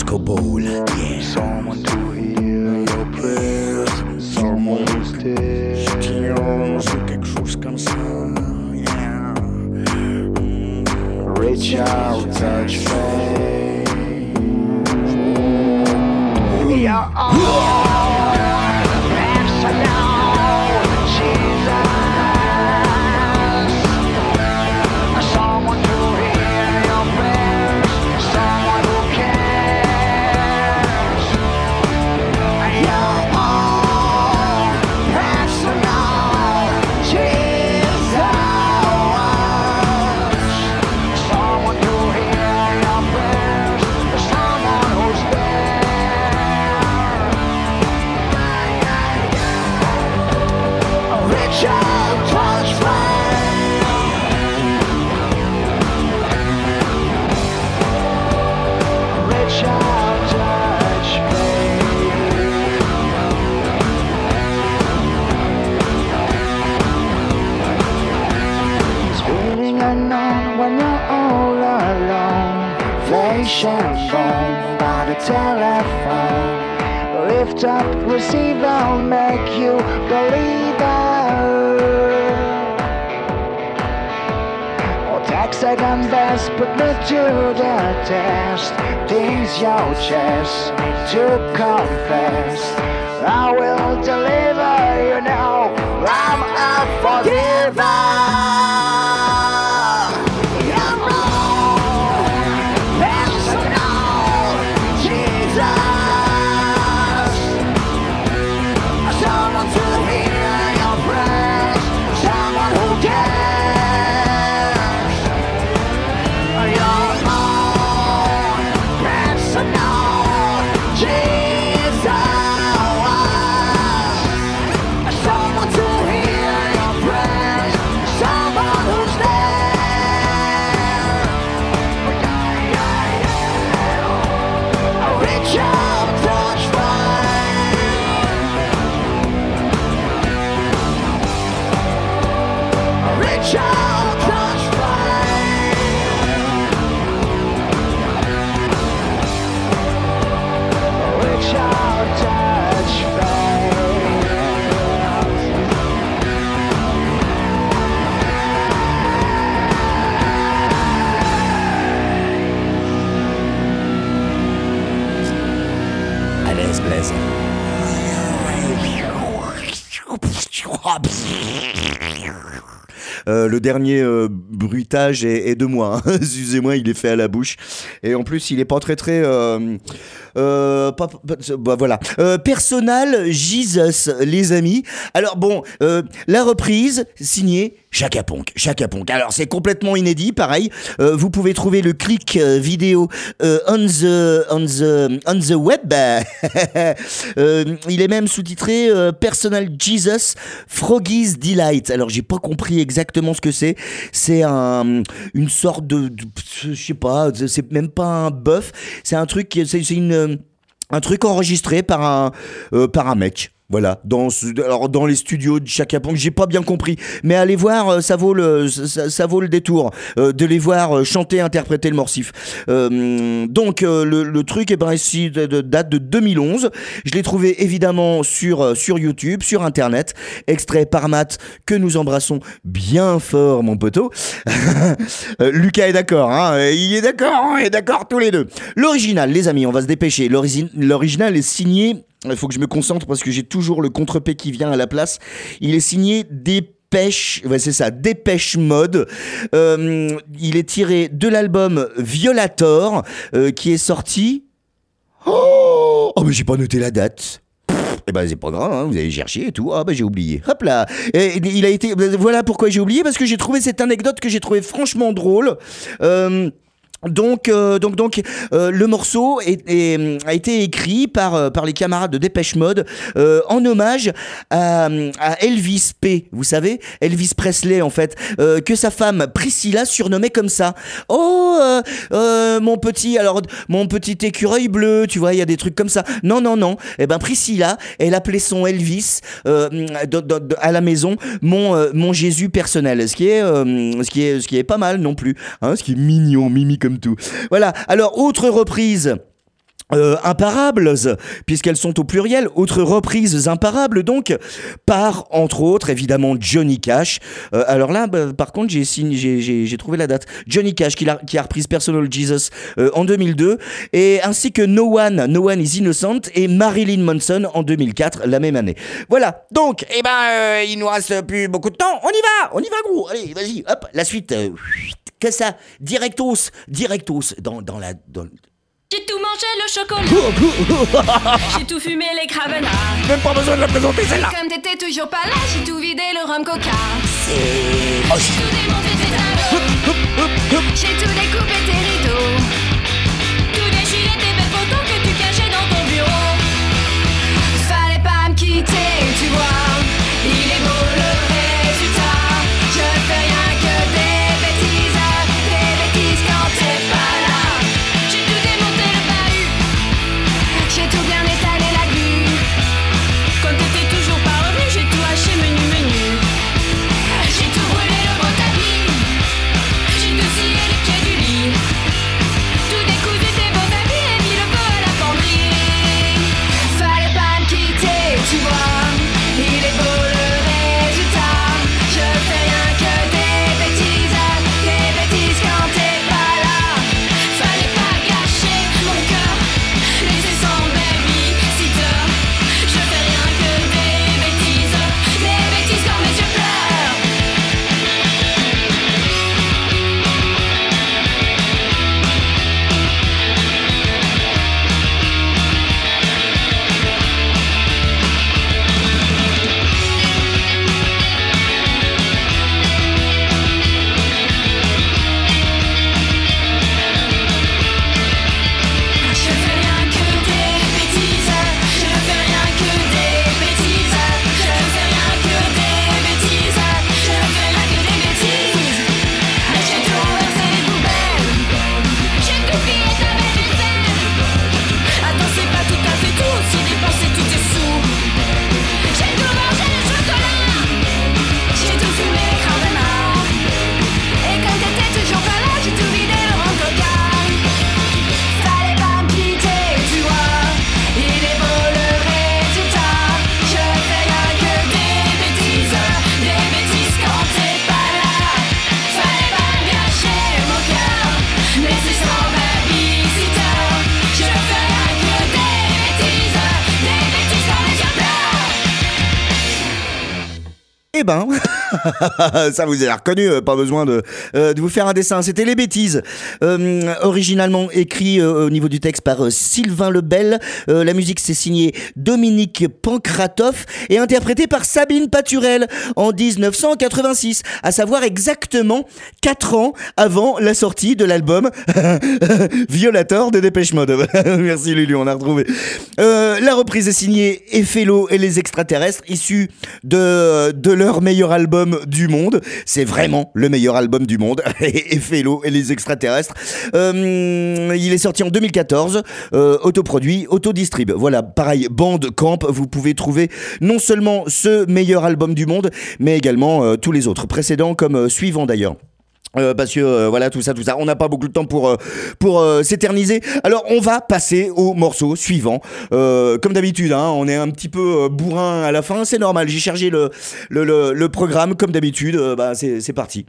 Disco Ball. Yeah. Someone to hear your prayers. Someone who's there. Quelque chose comme ça. Yeah. Reach out, touch faith. You're all personal, Jesus. Someone to hear your prayers, someone who cares. You're all personal, Jesus. Someone to hear your prayers, someone who's there. Reach out, touch faith. Reach out, touch faith. It's feeling unknown when you're all alone. Flesh and bone by the telephone. Lift up, receive, I'll make you believer. Or take second best, put me to the test. Things your chest to confess. I will deliver, you know, I'm a forgiver. You're all personal, Jesus. Someone to hear your prayers, someone who cares. Your own personal Jesus. Someone to hear your prayers, someone who's there. Reach out, touch faith. Reach out, touch faith. Reach out, touch faith. Allez, Blaise. Le dernier bruitage est de moi, hein. Excusez-moi, il est fait à la bouche. Et en plus, il est pas très voilà. Personal Jesus, les amis. Alors bon, la reprise signée Chaka Ponk. Alors c'est complètement inédit, pareil. Vous pouvez trouver le clic vidéo on the web. Il est même sous-titré Personal Jesus Froggy's Delight. Alors j'ai pas compris exactement ce que c'est. C'est une sorte de je sais pas. C'est même pas un bœuf. C'est un truc. C'est un truc enregistré par un mec. Voilà, dans les studios de Chaka Ponk, j'ai pas bien compris, mais allez voir, ça vaut le détour de les voir chanter, interpréter le morsif. Donc le truc ici date de 2011. Je l'ai trouvé évidemment sur YouTube, sur internet, extrait par Matt que nous embrassons bien fort, mon poteau. Lucas est d'accord, hein, il est d'accord tous les deux. L'original, les amis, on va se dépêcher. L'original est signé. Il faut que je me concentre parce que j'ai toujours le contre-P qui vient à la place. Il est signé Dépêche Mode. Il est tiré de l'album Violator qui est sorti. Oh, mais j'ai pas noté la date. Eh ben c'est pas grave, hein, vous allez chercher et tout. Ah ben j'ai oublié. Hop là. Et il a été. Voilà pourquoi j'ai oublié, parce que j'ai trouvé cette anecdote que j'ai trouvé franchement drôle. Donc, le morceau a été écrit par les camarades de Dépêche Mode en hommage à Elvis P. Vous savez, Elvis Presley en fait, que sa femme Priscilla surnommait comme ça. Oh, mon petit écureuil bleu, tu vois, il y a des trucs comme ça. Non. Eh ben Priscilla, elle appelait son Elvis à la maison mon Jésus personnel, ce qui est pas mal non plus, hein, ce qui est mignon, mimi comme tout. Voilà. Alors autre reprise imparables, puisqu'elles sont au pluriel, autres reprises imparables donc, par entre autres évidemment Johnny Cash. Alors là, par contre, j'ai trouvé la date. Johnny Cash qui a reprise Personal Jesus en 2002, et ainsi que No One is Innocent et Marilyn Manson en 2004, la même année. Voilà. Donc, il nous reste plus beaucoup de temps. On y va gros. Allez, vas-y, hop, la suite. Que ça, directos dans la. J'ai tout mangé le chocolat. J'ai tout fumé les cravenards. Même pas besoin de la présenter celle-là. Comme t'étais toujours pas là, j'ai tout vidé le rhum coca. C'est moche. J'ai tout démonté tes tableaux. J'ai tout découpé tes rideaux. Tout déchiré tes belles photos que tu cachais dans ton bureau. Fallait pas me quitter, tu vois. Il est beau le résultat. Je fais rien que des bêtises quand t'es pas là. J'ai tout démonté le bahut. J'ai tout bien étalé la glu. Quand t'étais toujours pas revenu, j'ai tout haché menu. J'ai tout brûlé le beau tapis. J'ai tout scié les pieds du lit. Tout décousu tes beaux habits et mis le feu à la penderie. Fallait pas me quitter, tu vois. Il est beau le résultat. Je fais rien que des bêtises quand t'es pas là. Fallait pas gâcher mon cœur, laisser sans babysitter. Je fais rien que des bêtises quand mes yeux pleurent. Je fais rien que des bêtises. Je fais rien que des bêtises. Je fais rien que des bêtises. Je fais rien que des bêtises. J'ai tout versé les poubelles. J'ai tout pillé ta belle ficelle. Attends, c'est pas tout à fait tout. Aussi dépensé tous tes sous. J'ai tout mangé le chocolat. J'ai tout fumé les cravenards. Et comme t'étais toujours pas là, j'ai tout vidé le rhum coca. Fallait pas me quitter, tu vois. Il est beau le résultat. Je fais rien que des bêtises quand t'es pas là. Fallait pas me gâcher mon cœur, laisser sans babysitter. Je fais rien que des bêtises quand mes yeux pleurent. Ça vous avez reconnu, pas besoin de vous faire un dessin. C'était Les Bêtises, originalement écrit au niveau du texte par Sylvain Lebel. La musique c'est signé Dominique Pankratov et interprété par Sabine Paturel en 1986, à savoir exactement 4 ans avant la sortie de l'album Violator de Dépêche Mode. Merci Lulu, on a retrouvé. La reprise est signée Effello et les extraterrestres, issus de leur meilleur album du monde. C'est vraiment le meilleur album du monde. Effello et les extraterrestres. Il est sorti en 2014, autoproduit, autodistrib. Voilà, pareil, Bandcamp, vous pouvez trouver non seulement ce meilleur album du monde, mais également tous les autres précédents comme suivants d'ailleurs. Parce que voilà, tout ça, on n'a pas beaucoup de temps pour s'éterniser. Alors on va passer au morceau suivant. Comme d'habitude, hein, on est un petit peu bourrin à la fin, c'est normal. J'ai chargé le programme comme d'habitude. C'est parti.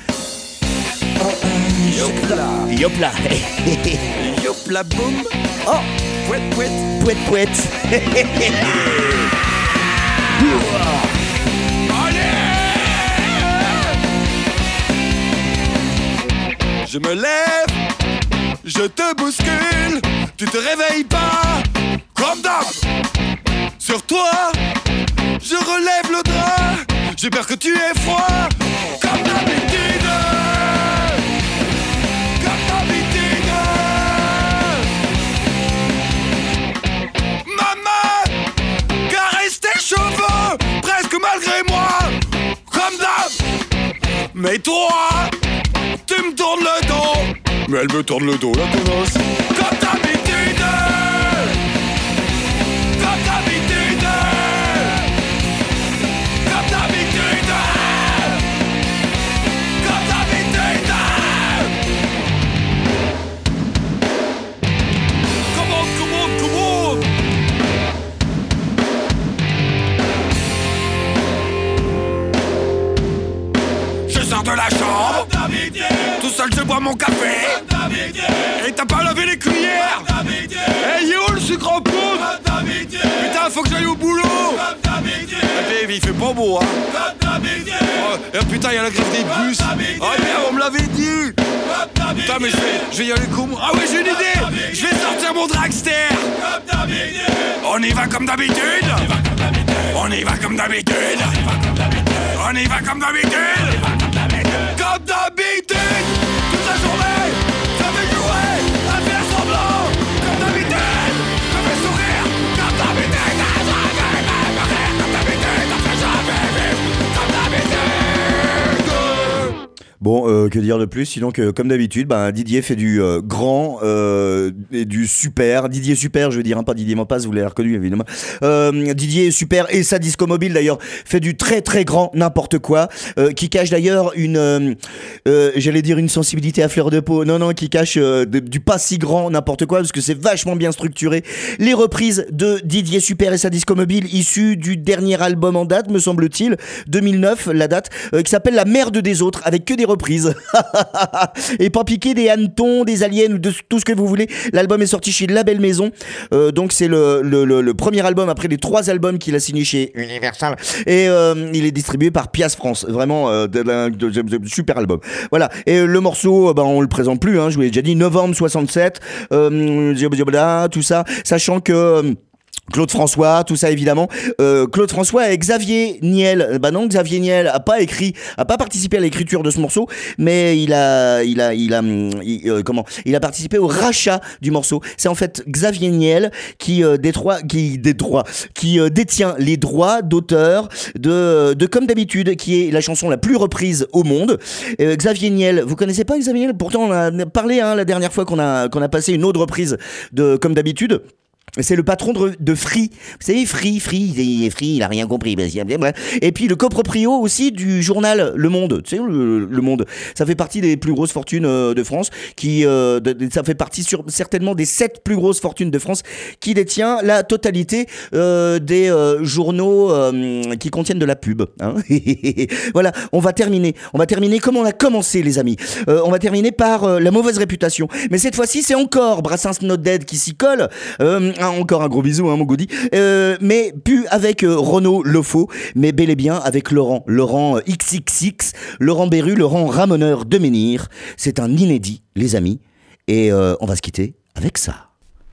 Yopla. Yopla boum. Oh, pouet. Je me lève, je te bouscule, tu te réveilles pas, comme d'hab. Sur toi, je relève le drap, j'ai peur que tu aies froid, comme d'habitude. Comme d'habitude. Maman, caresse tes cheveux, presque malgré moi, comme d'hab. Mais toi, tu me tournes le dos. Mais elle me tourne le dos, la connasse. Comme d'habitude. Comme d'habitude. Comme d'habitude. Comme d'habitude. Comment mon café. Et t'as pas lavé les cuillères. Eh, il est où le sucre en poudre? Putain, faut que j'aille au boulot. Il fait pas beau, hein. Oh, et putain, il y a la grève des bus. Oh merde, on me l'avait dit. Putain, mais je vais y aller comment? Ah ouais, j'ai une idée. Je vais sortir mon dragster. On y va comme d'habitude. On y va comme d'habitude. On y va comme d'habitude. Comme d'habitude. Toute la journée, ça fait jouer, à faire semblant. Comme d'habitude, ça fait sourire. Comme d'habitude, comme d'habitude, ça fait jamais vivre. Comme d'habitude. Bon, que dire de plus, sinon que comme d'habitude, Didier fait du grand et du super. Didier super, je veux dire, hein, pas Didier Mampas, vous l'avez reconnu évidemment. Didier super et sa disco mobile d'ailleurs fait du très très grand n'importe quoi, qui cache d'ailleurs une, j'allais dire une sensibilité à fleur de peau. Non, qui cache du pas si grand n'importe quoi parce que c'est vachement bien structuré. Les reprises de Didier super et sa disco mobile issues du dernier album en date, me semble-t-il, 2009 la date, qui s'appelle La merde des autres, avec que des reprises. Et pas piquer des hannetons, des aliens ou de tout ce que vous voulez. L'album est sorti chez La Belle Maison, donc c'est le premier album après les 3 albums qu'il a signé chez Universal, et il est distribué par Pias France. Vraiment super album. Voilà, et le morceau on le présente plus, hein, je vous l'ai déjà dit, novembre 67, tout ça, sachant que Claude François, tout ça évidemment. Claude François et Xavier Niel. Non, Xavier Niel a pas participé à l'écriture de ce morceau, mais il a participé au rachat du morceau. C'est en fait Xavier Niel qui détient les droits d'auteur de Comme d'habitude, qui est la chanson la plus reprise au monde. Xavier Niel, vous connaissez pas Xavier Niel? Pourtant on a parlé la dernière fois qu'on a passé une autre reprise de Comme d'habitude. C'est le patron de Free. Vous savez, Free, il a rien compris. Et puis le coproprio aussi du journal Le Monde. Tu sais, le Monde. Ça fait partie des plus grosses fortunes de France. Ça fait partie certainement des 7 plus grosses fortunes de France, qui détient la totalité des journaux qui contiennent de la pub. Hein. Voilà, on va terminer comme on a commencé, les amis. On va terminer par la mauvaise réputation. Mais cette fois-ci, c'est encore Brassens Not Dead qui s'y colle. Encore un gros bisou, mon Goody. Mais plus avec Renaud Lofo, mais bel et bien avec Laurent XXX, Laurent Berru, Laurent Ramoneur de Menhir. C'est un inédit, les amis. Et on va se quitter avec ça.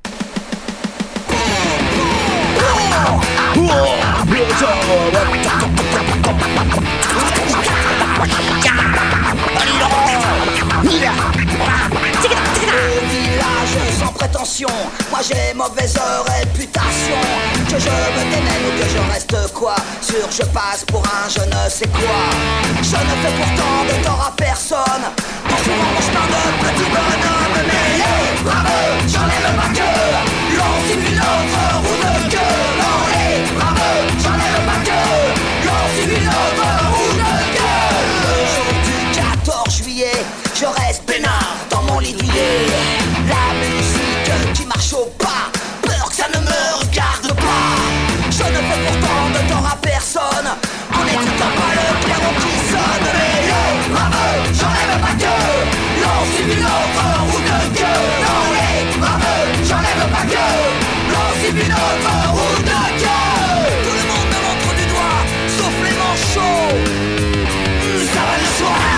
Sans prétention, moi j'ai mauvaise réputation. Que je me démène ou que je reste quoi, sûr je passe pour un je ne sais quoi. Je ne fais pourtant de tort à personne, en souvent mon chemin de petit bonhomme. Mais bravo, j'enlève ma queue, l'on suit une autre roue de queue. Bravo, j'enlève ma queue, l'on suit une autre roue de queue. Le jour du 14 juillet, je reste peinard dans mon lit douillet. La musique qui marche au pas, peur que ça ne me regarde pas. Je ne fais pourtant de tort à personne, en n'écoutant pas le clairon qui sonne. Mais bravo, j'enlève ma queue, l'on suit une autre roue de queue. Bravo, j'enlève ma queue, l'on suit une autre roue de queue. Tout le monde me montre du doigt, sauf les manchots. Ça va le soir.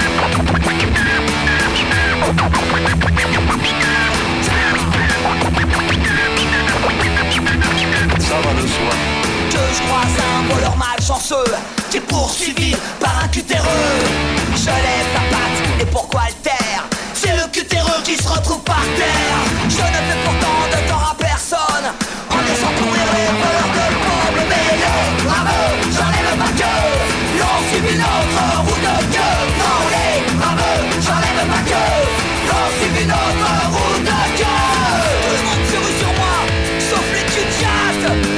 Que je croise un voleur malchanceux qui est poursuivi par un cutéreux. Je lève la patte et pourquoi le taire? C'est le cutéreux qui se retrouve par terre. Je ne fais pourtant de tort à personne, en laissant courir les voleurs de pommes. Mais bravo, j'enlève ma queue, l'on suit une autre roue de queue. Bravo, j'enlève ma queue, l'on suit une autre roue de queue. Tout le monde se rue sur moi, sauf les cudiates.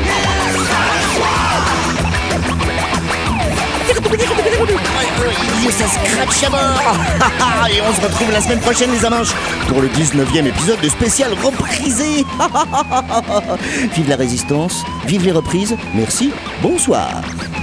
Ça scratch à mort. Et on se retrouve la semaine prochaine, les amanches, pour le 19e épisode de spécial reprisé. Vive la résistance, vive les reprises, merci, bonsoir.